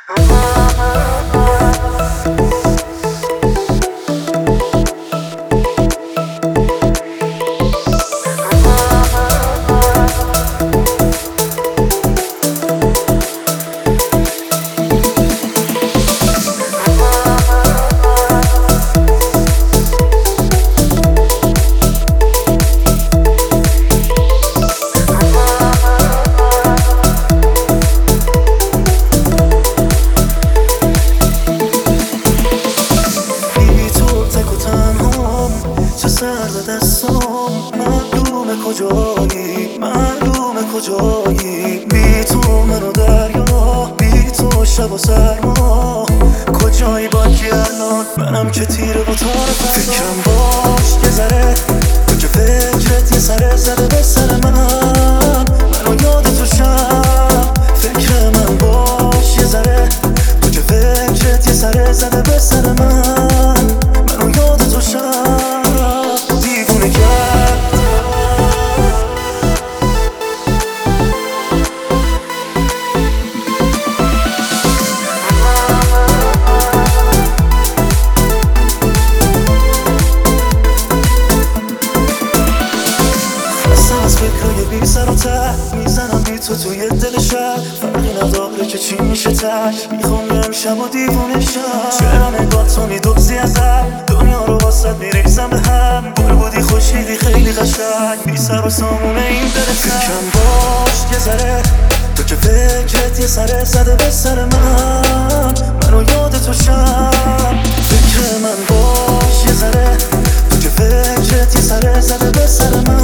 معلومه کجایی، بی تو منو دریا، بی تو شب و سرما، کجایی با کی الان؟ منم که تیره با تار فردا. فکرم باش یه ذره، تو که فکرت یه سره زده به سر منو یاد تو شب. فکر من باش یه ذره، تو که فکرت یه سره زده به سر منو یاد تو شب. دیوونه کرد از فکرهای بی سر و ته، میزنم بی تو توی دل شب. فرقی نداره که چی میشه تک، میخوام یه امشب و دیوونه شم. چرا نگاه تو میدوزی ازم، دنیا رو واسط میریزم به هم. گل بودی خوشیدی خیلی قشنگ، بی سر و سامونه این دل تن. فکرم باش یه ذره، تو که فکرت یه سره زده به سر منو یاد تو شب. فکر من باش یه ذره، تو که فکرت یه سره زده به سر